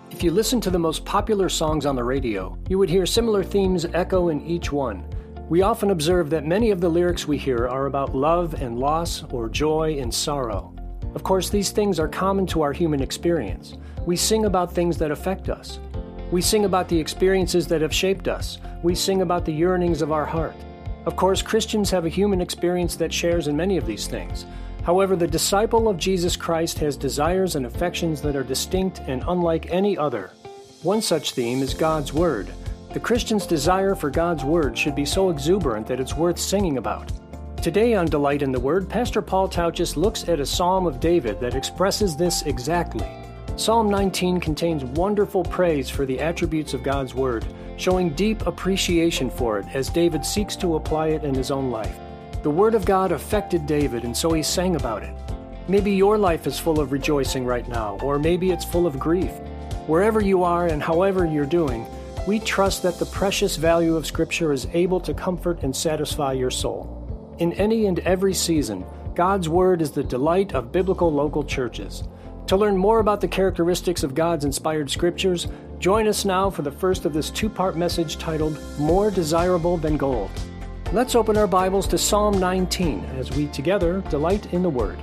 If you listen to the most popular songs on the radio, you would hear similar themes echo in each one. We often observe that many of the lyrics we hear are about love and loss or joy and sorrow. Of course, these things are common to our human experience. We sing about things that affect us. We sing about the experiences that have shaped us. We sing about the yearnings of our heart. Of course, Christians have a human experience that shares in many of these things. However, the disciple of Jesus Christ has desires and affections that are distinct and unlike any other. One such theme is God's Word. The Christian's desire for God's Word should be so exuberant that it's worth singing about. Today on Delight in the Word, Pastor Paul Tauchus looks at a Psalm of David that expresses this exactly. Psalm 19 contains wonderful praise for the attributes of God's Word, showing deep appreciation for it as David seeks to apply it in his own life. The Word of God affected David, and so he sang about it. Maybe your life is full of rejoicing right now, or maybe it's full of grief. Wherever you are and however you're doing, we trust that the precious value of Scripture is able to comfort and satisfy your soul. In any and every season, God's Word is the delight of biblical local churches. To learn more about the characteristics of God's inspired Scriptures, join us now for the first of this two-part message titled, More Desirable Than Gold. Let's open our Bibles to Psalm 19 as we together delight in the Word.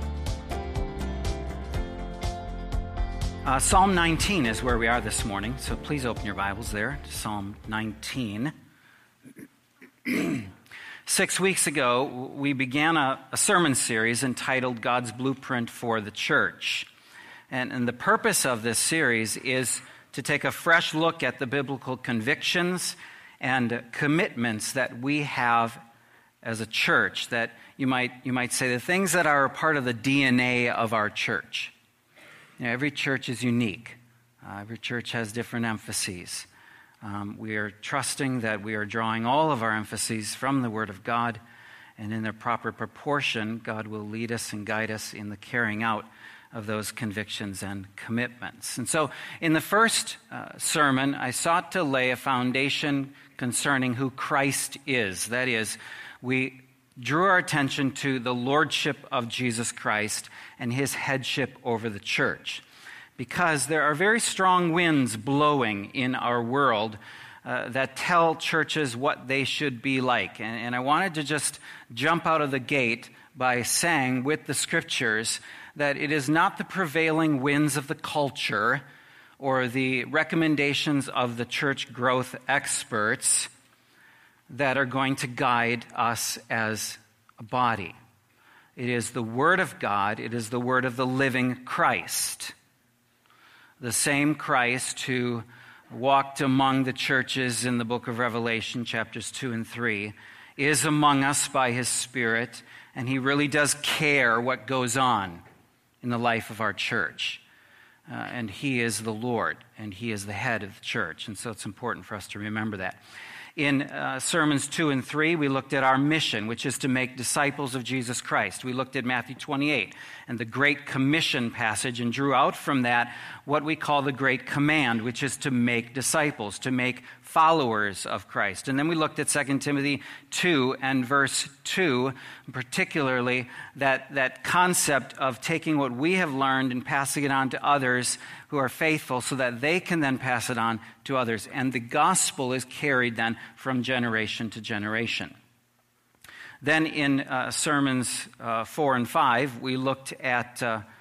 Psalm 19 is where we are this morning, so please open your Bibles there to Psalm 19. 6 weeks ago, we began a sermon series entitled God's Blueprint for the Church. And the purpose of this series is to take a fresh look at the biblical convictions and commitments that we have as a church, that you might say the things that are a part of the DNA of our church. You know, every church is unique. Every church has different emphases. We are trusting that we are drawing all of our emphases from the Word of God, and in their proper proportion, God will lead us and guide us in the carrying out of those convictions and commitments. And so in the first sermon, I sought to lay a foundation concerning who Christ is. That is, we drew our attention to the lordship of Jesus Christ and his headship over the church. Because there are very strong winds blowing in our world that tell churches what they should be like. And I wanted to just jump out of the gate by saying with the Scriptures that it is not the prevailing winds of the culture or the recommendations of the church growth experts that are going to guide us as a body. It is the Word of God. It is the Word of the living Christ. The same Christ who walked among the churches in the book of Revelation, chapters 2 and 3, is among us by his Spirit, and he really does care what goes on in the life of our church. And he is the Lord, and he is the head of the church. And so it's important for us to remember that. In sermons 2 and 3, we looked at our mission, which is to make disciples of Jesus Christ. We looked at Matthew 28 and the Great Commission passage and drew out from that what we call the Great Command, which is to make disciples, to make followers of Christ. And then we looked at 2 Timothy 2 and verse 2, particularly that concept of taking what we have learned and passing it on to others who are faithful so that they can then pass it on to others. And the gospel is carried then from generation to generation. Then in sermons 4 and 5, we looked at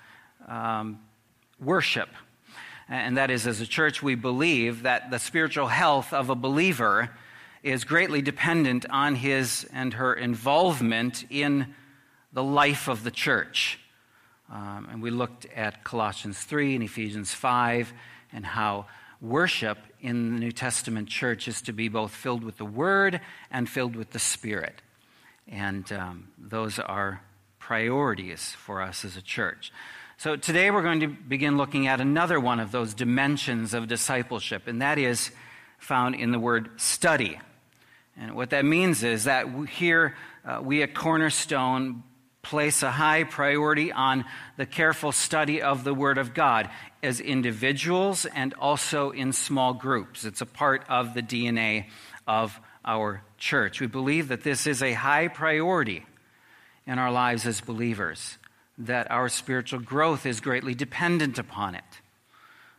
worship. And that is, as a church, we believe that the spiritual health of a believer is greatly dependent on his and her involvement in the life of the church. And we looked at Colossians 3 and Ephesians 5 and how worship in the New Testament church is to be both filled with the Word and filled with the Spirit. And those are priorities for us as a church. So today we're going to begin looking at another one of those dimensions of discipleship, and that is found in the word study. And what that means is that here we at Cornerstone place a high priority on the careful study of the Word of God as individuals and also in small groups. It's a part of the DNA of our church. We believe that this is a high priority in our lives as believers, that our spiritual growth is greatly dependent upon it.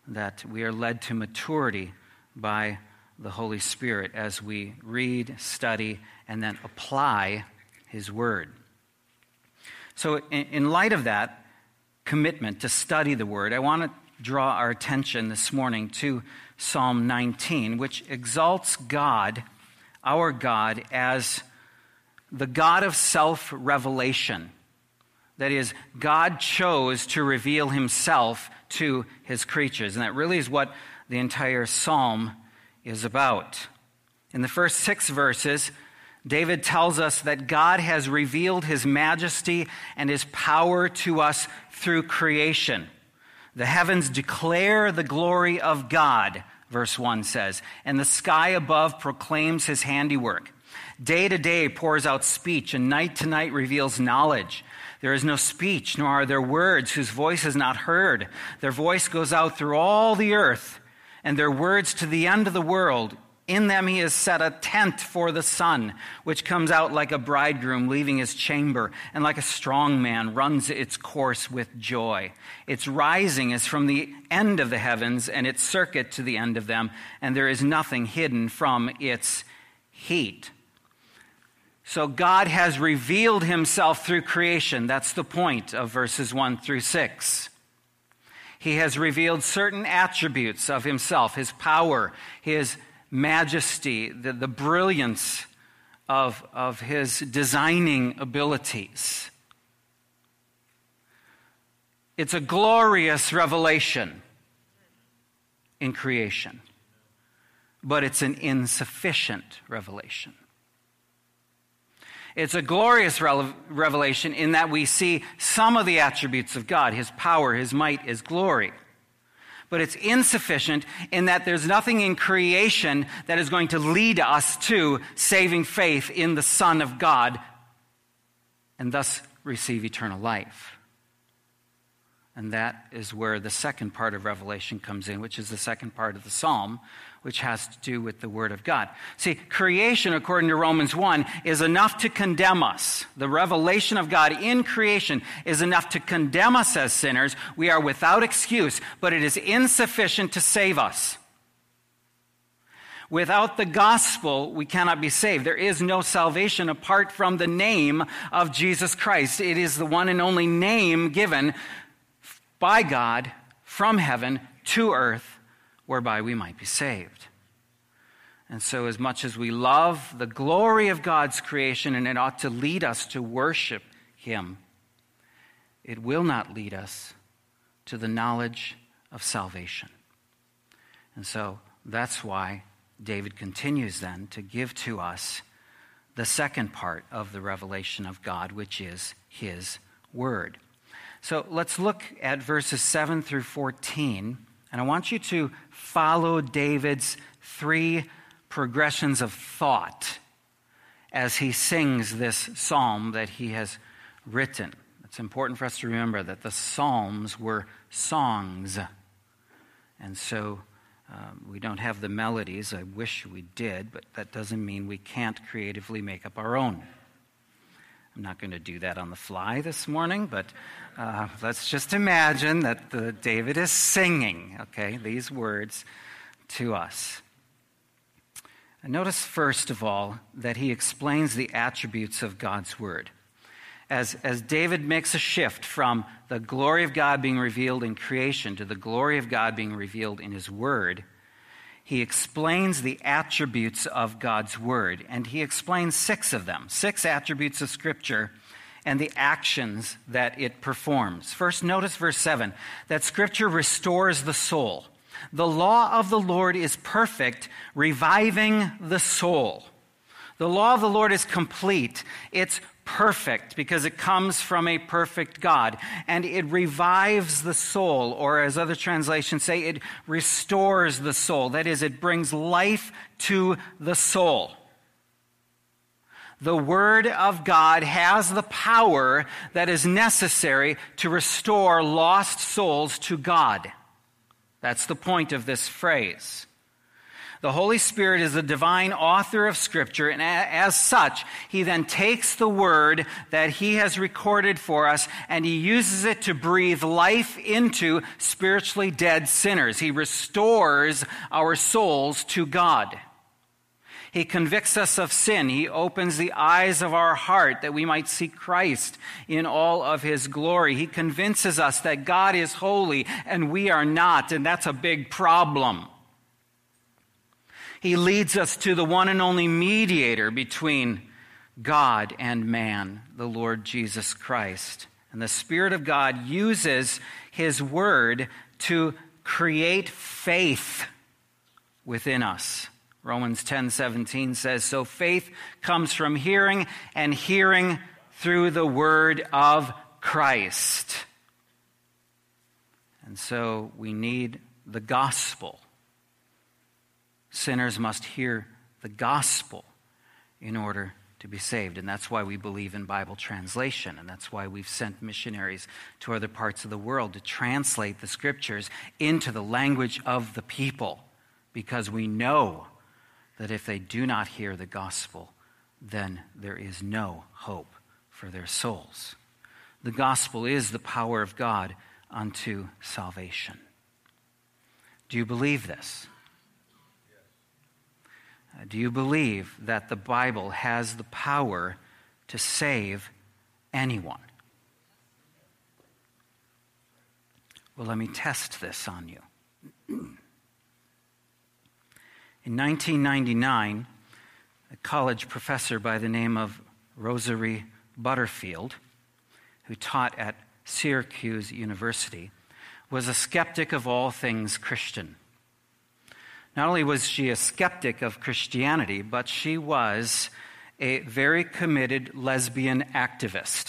that we are led to maturity by the Holy Spirit as we read, study, and then apply His Word. So in light of that commitment to study the Word, I want to draw our attention this morning to Psalm 19, which exalts God, our God, as the God of self-revelation. That is, God chose to reveal Himself to His creatures. And that really is what the entire psalm is about. In the first 6 verses, David tells us that God has revealed His majesty and His power to us through creation. The heavens declare the glory of God, verse 1 says, and the sky above proclaims His handiwork. Day to day pours out speech, and night to night reveals knowledge. There is no speech, nor are there words whose voice is not heard. Their voice goes out through all the earth, and their words to the end of the world. In them He has set a tent for the sun, which comes out like a bridegroom leaving his chamber, and like a strong man runs its course with joy. Its rising is from the end of the heavens, and its circuit to the end of them, and there is nothing hidden from its heat. So God has revealed Himself through creation. That's the point of verses 1 through 6. He has revealed certain attributes of Himself, His power, His majesty, the brilliance of His designing abilities. It's a glorious revelation in creation, but it's an insufficient revelation. It's a glorious revelation in that we see some of the attributes of God, His power, His might, His glory. But it's insufficient in that there's nothing in creation that is going to lead us to saving faith in the Son of God and thus receive eternal life. And that is where the second part of Revelation comes in, which is the second part of the psalm, which has to do with the Word of God. See, creation, according to Romans 1, is enough to condemn us. The revelation of God in creation is enough to condemn us as sinners. We are without excuse, but it is insufficient to save us. Without the gospel, we cannot be saved. There is no salvation apart from the name of Jesus Christ. It is the one and only name given by God from heaven to earth, whereby we might be saved. And so as much as we love the glory of God's creation, and it ought to lead us to worship Him, it will not lead us to the knowledge of salvation. And so that's why David continues then to give to us the second part of the revelation of God, which is His Word. So let's look at verses 7 through 14, and I want you to follow David's 3 progressions of thought as he sings this psalm that he has written. It's important for us to remember that the psalms were songs, and so we don't have the melodies. I wish we did, but that doesn't mean we can't creatively make up our own. I'm not going to do that on the fly this morning, but let's just imagine that David is singing, these words to us. And notice, first of all, that he explains the attributes of God's Word. As David makes a shift from the glory of God being revealed in creation to the glory of God being revealed in His Word, he explains the attributes of God's Word, and he explains 6 of them, 6 attributes of Scripture and the actions that it performs. First, notice verse 7, that Scripture restores the soul. The law of the Lord is perfect, reviving the soul. The law of the Lord is complete. It's perfect because it comes from a perfect God, and it revives the soul, or as other translations say, it restores the soul. That is, it brings life to the soul. The Word of God has the power that is necessary to restore lost souls to God. That's the point of this phrase. The Holy Spirit is the divine author of Scripture, and as such, he then takes the word that he has recorded for us and he uses it to breathe life into spiritually dead sinners. He restores our souls to God. He convicts us of sin. He opens the eyes of our heart that we might see Christ in all of his glory. He convinces us that God is holy and we are not, and that's a big problem. He leads us to the one and only mediator between God and man, the Lord Jesus Christ. And the Spirit of God uses his word to create faith within us. Romans 10:17 says, "So faith comes from hearing, and hearing through the word of Christ." And so we need the gospel. Sinners must hear the gospel in order to be saved. And that's why we believe in Bible translation. And that's why we've sent missionaries to other parts of the world to translate the Scriptures into the language of the people. Because we know that if they do not hear the gospel, then there is no hope for their souls. The gospel is the power of God unto salvation. Do you believe this? Do you believe that the Bible has the power to save anyone? Well, let me test this on you. In 1999, a college professor by the name of Rosalie Butterfield, who taught at Syracuse University, was a skeptic of all things Christian. Not only was she a skeptic of Christianity, but she was a very committed lesbian activist.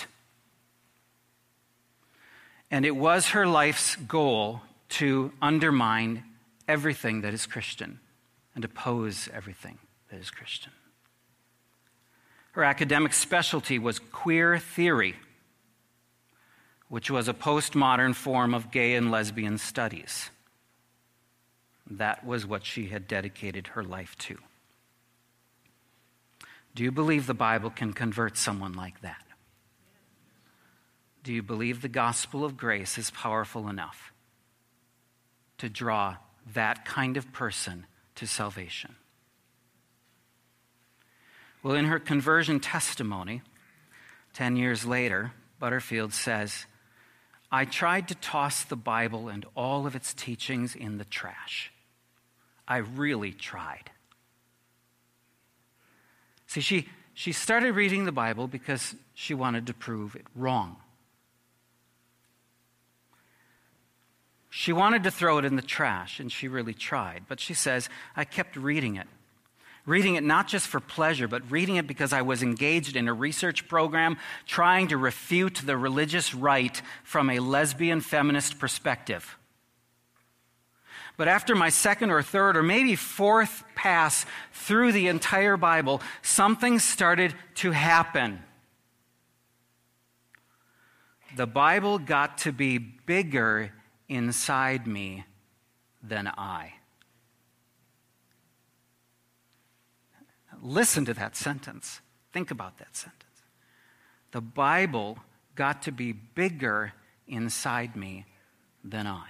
And it was her life's goal to undermine everything that is Christian and oppose everything that is Christian. Her academic specialty was queer theory, which was a postmodern form of gay and lesbian studies. That was what she had dedicated her life to. Do you believe the Bible can convert someone like that? Do you believe the gospel of grace is powerful enough to draw that kind of person to salvation? Well, in her conversion testimony, 10 years later, Butterfield says, "I tried to toss the Bible and all of its teachings in the trash. I really tried." See, she started reading the Bible because she wanted to prove it wrong. She wanted to throw it in the trash, and she really tried. But she says, I kept reading it. Reading it not just for pleasure, but reading it because I was engaged in a research program trying to refute the religious right from a lesbian feminist perspective. But after my second or third or maybe fourth pass through the entire Bible, something started to happen. The Bible got to be bigger inside me than I. Listen to that sentence. Think about that sentence. The Bible got to be bigger inside me than I.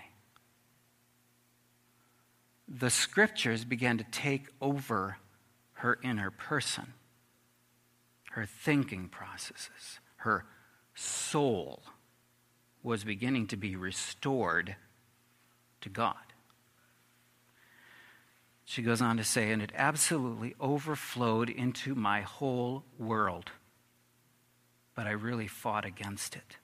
The Scriptures began to take over her inner person, her thinking processes, her soul was beginning to be restored to God. She goes on to say, and it absolutely overflowed into my whole world, but I really fought against it.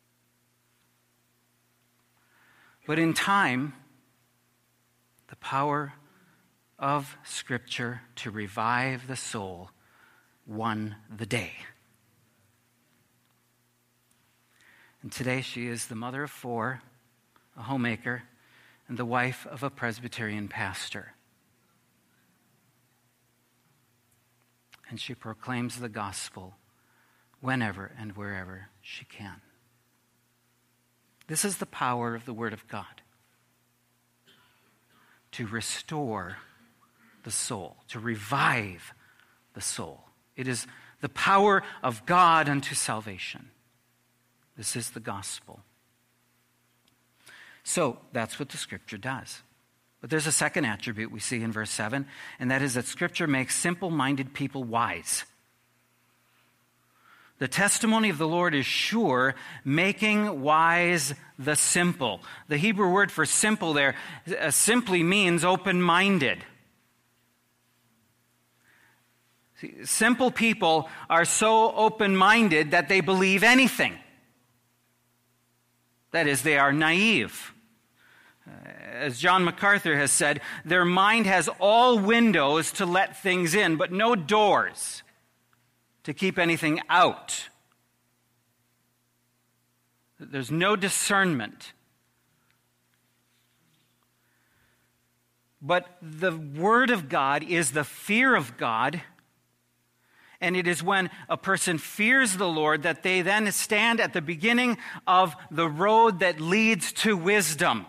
But in time, the power of Scripture to revive the soul won the day. And today she is the mother of 4, a homemaker, and the wife of a Presbyterian pastor. And she proclaims the gospel whenever and wherever she can. This is the power of the Word of God to restore the soul, to revive the soul. It is the power of God unto salvation. This is the gospel. So that's what the Scripture does. But there's a second attribute we see in verse 7, and that is that Scripture makes simple-minded people wise. The testimony of the Lord is sure, making wise the simple. The Hebrew word for simple there simply means open-minded. See, simple people are so open-minded that they believe anything. That is, they are naive. As John MacArthur has said, their mind has all windows to let things in, but no doors to keep anything out. There's no discernment. But the Word of God is the fear of God, and it is when a person fears the Lord that they then stand at the beginning of the road that leads to wisdom.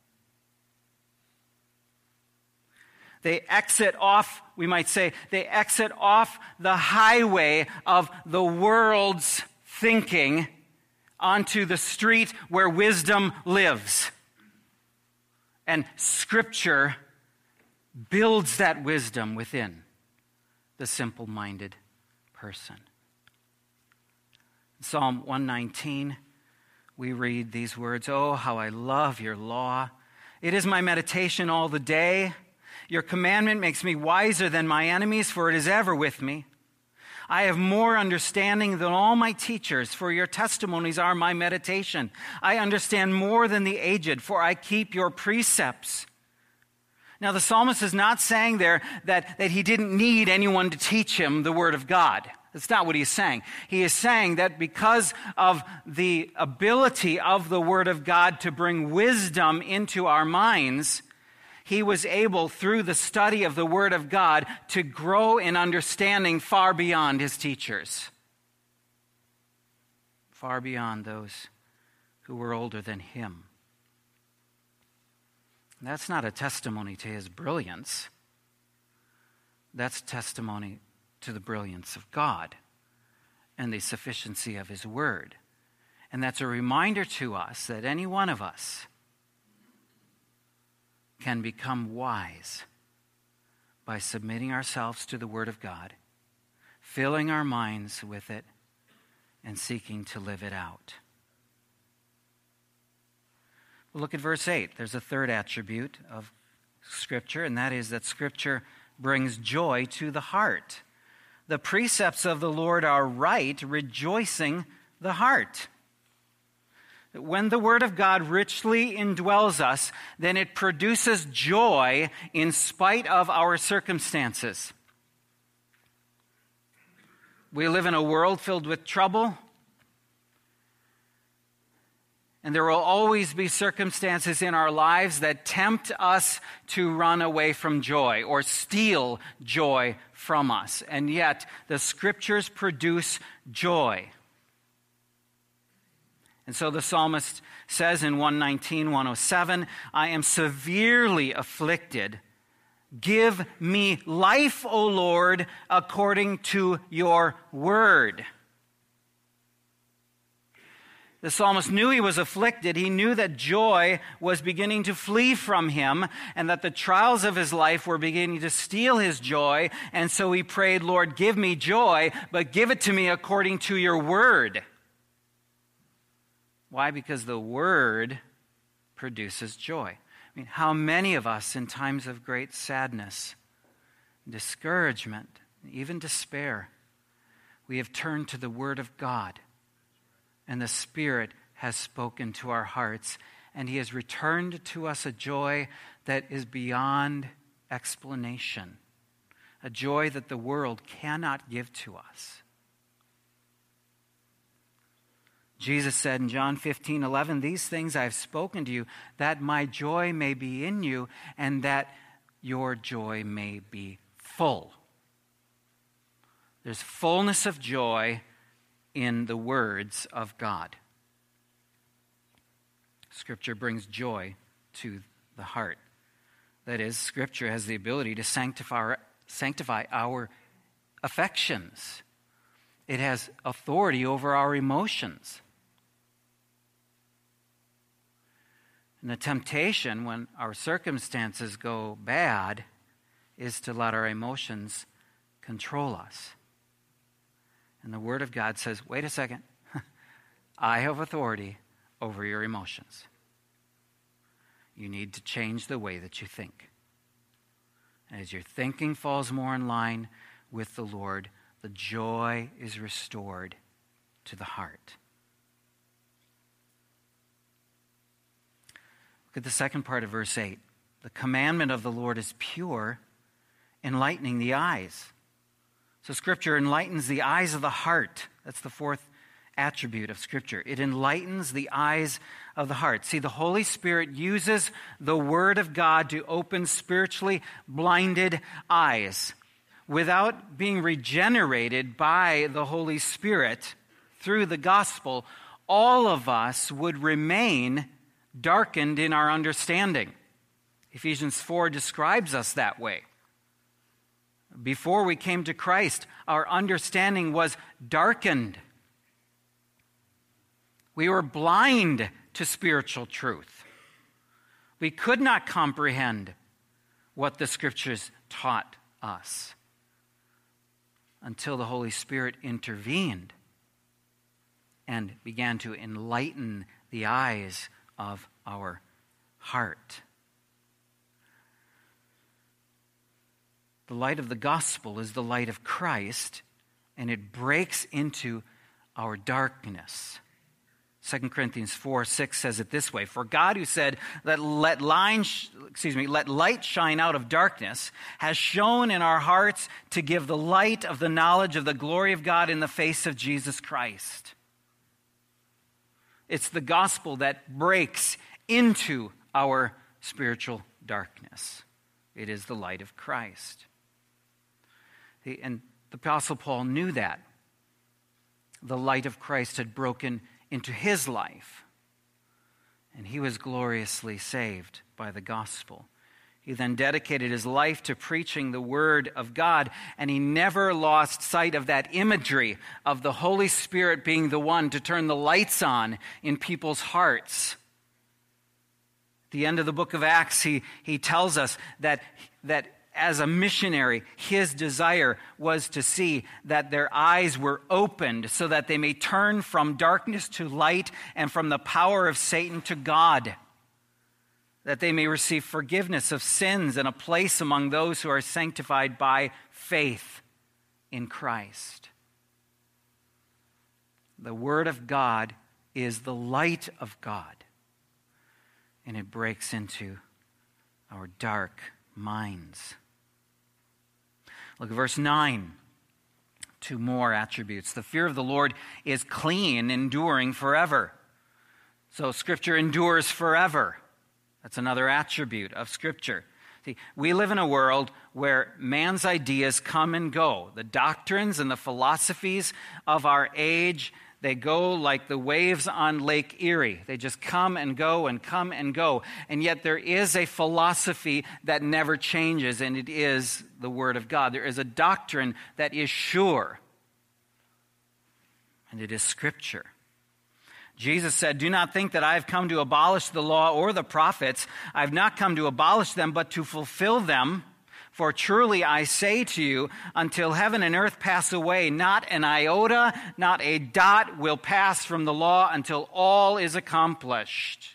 They exit off, we might say, they exit off the highway of the world's thinking onto the street where wisdom lives. And Scripture builds that wisdom within the simple-minded person. In Psalm 119, we read these words, "Oh, how I love your law. It is my meditation all the day. Your commandment makes me wiser than my enemies, for it is ever with me. I have more understanding than all my teachers, for your testimonies are my meditation. I understand more than the aged, for I keep your precepts." Now, the psalmist is not saying there that he didn't need anyone to teach him the Word of God. That's not what he's saying. He is saying that because of the ability of the Word of God to bring wisdom into our minds, he was able, through the study of the Word of God, to grow in understanding far beyond his teachers, far beyond those who were older than him. And that's not a testimony to his brilliance. That's testimony to the brilliance of God and the sufficiency of his Word. And that's a reminder to us that any one of us can become wise by submitting ourselves to the Word of God, filling our minds with it, and seeking to live it out. Well, look at verse 8. There's a third attribute of Scripture, and that is that Scripture brings joy to the heart. The precepts of the Lord are right, rejoicing the heart. When the Word of God richly indwells us, then it produces joy in spite of our circumstances. We live in a world filled with trouble, and there will always be circumstances in our lives that tempt us to run away from joy or steal joy from us. And yet, the Scriptures produce joy. And so the psalmist says in 119, 107, "I am severely afflicted. Give me life, O Lord, according to your word." The psalmist knew he was afflicted. He knew that joy was beginning to flee from him and that the trials of his life were beginning to steal his joy. And so he prayed, "Lord, give me joy, but give it to me according to your word." Why? Because the Word produces joy. I mean, how many of us in times of great sadness, discouragement, even despair, we have turned to the Word of God, and the Spirit has spoken to our hearts, and He has returned to us a joy that is beyond explanation, a joy that the world cannot give to us. Jesus said in John 15:11, "These things I have spoken to you, that my joy may be in you, and that your joy may be full." There's fullness of joy in the words of God. Scripture brings joy to the heart. That is, Scripture has the ability to sanctify our affections. It has authority over our emotions. And the temptation when our circumstances go bad is to let our emotions control us. And the Word of God says, wait a second, I have authority over your emotions. You need to change the way that you think. And as your thinking falls more in line with the Lord, the joy is restored to the heart. Look at the second part of verse 8. The commandment of the Lord is pure, enlightening the eyes. So Scripture enlightens the eyes of the heart. That's the fourth attribute of Scripture. It enlightens the eyes of the heart. See, the Holy Spirit uses the Word of God to open spiritually blinded eyes. Without being regenerated by the Holy Spirit through the gospel, all of us would remain darkened in our understanding. Ephesians 4 describes us that way. Before we came to Christ, our understanding was darkened. We were blind to spiritual truth. We could not comprehend what the Scriptures taught us until the Holy Spirit intervened and began to enlighten the eyes of our heart. The light of the gospel is the light of Christ, and it breaks into our darkness. 2 Corinthians 4:6 says it this way, "For God who said, let light shine out of darkness, has shone in our hearts to give the light of the knowledge of the glory of God in the face of Jesus Christ." It's the gospel that breaks into our spiritual darkness. It is the light of Christ. And the Apostle Paul knew that. The light of Christ had broken into his life, and he was gloriously saved by the gospel. He then dedicated his life to preaching the Word of God, and he never lost sight of that imagery of the Holy Spirit being the one to turn the lights on in people's hearts. At the end of the book of Acts, he tells us that as a missionary, his desire was to see that their eyes were opened so that they may turn from darkness to light and from the power of Satan to God, that they may receive forgiveness of sins and a place among those who are sanctified by faith in Christ. The Word of God is the light of God, and it breaks into our dark minds. Look at verse 9. Two more attributes. The fear of the Lord is clean, enduring forever. So Scripture endures forever. That's another attribute of Scripture. See, we live in a world where man's ideas come and go. The doctrines and the philosophies of our age, they go like the waves on Lake Erie. They just come and go and come and go. And yet there is a philosophy that never changes, and it is the Word of God. There is a doctrine that is sure, and it is Scripture. Jesus said, "Do not think that I have come to abolish the law or the prophets. I have not come to abolish them, but to fulfill them. For truly I say to you, until heaven and earth pass away, not an iota, not a dot will pass from the law until all is accomplished."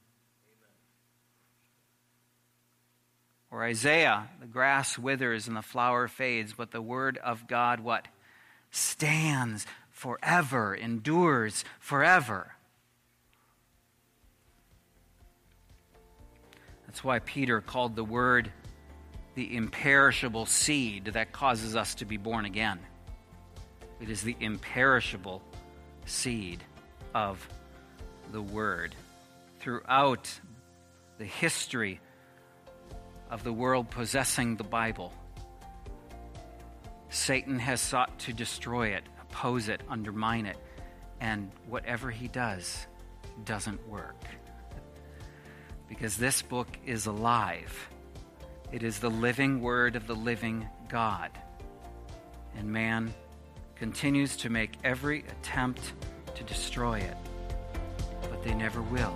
Or Isaiah, "The grass withers and the flower fades, but the word of God," what? "Stands forever, endures forever." That's why Peter called the Word the imperishable seed that causes us to be born again. It is the imperishable seed of the Word. Throughout the history of the world possessing the Bible, Satan has sought to destroy it, oppose it, undermine it, and whatever he does doesn't work. Because this book is alive, It is the living word of the living God. And man continues to make every attempt to destroy it, but they never will.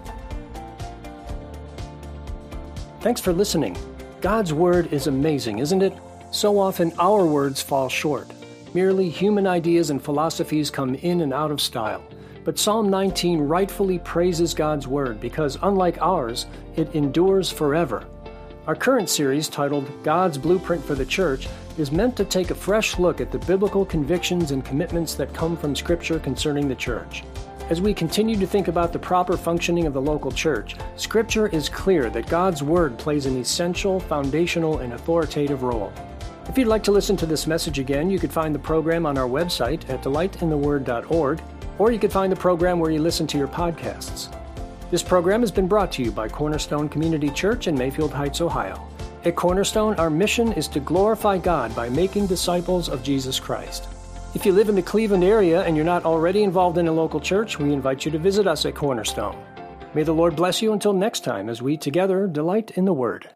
Thanks for listening. God's Word is amazing, isn't it? So often our words fall short. Merely human ideas and philosophies come in and out of style. But Psalm 19 rightfully praises God's Word because, unlike ours, it endures forever. Our current series, titled God's Blueprint for the Church, is meant to take a fresh look at the biblical convictions and commitments that come from Scripture concerning the church. As we continue to think about the proper functioning of the local church, Scripture is clear that God's Word plays an essential, foundational, and authoritative role. If you'd like to listen to this message again, you could find the program on our website at delightintheword.org, or you could find the program where you listen to your podcasts. This program has been brought to you by Cornerstone Community Church in Mayfield Heights, Ohio. At Cornerstone, our mission is to glorify God by making disciples of Jesus Christ. If you live in the Cleveland area and you're not already involved in a local church, we invite you to visit us at Cornerstone. May the Lord bless you until next time as we together delight in the Word.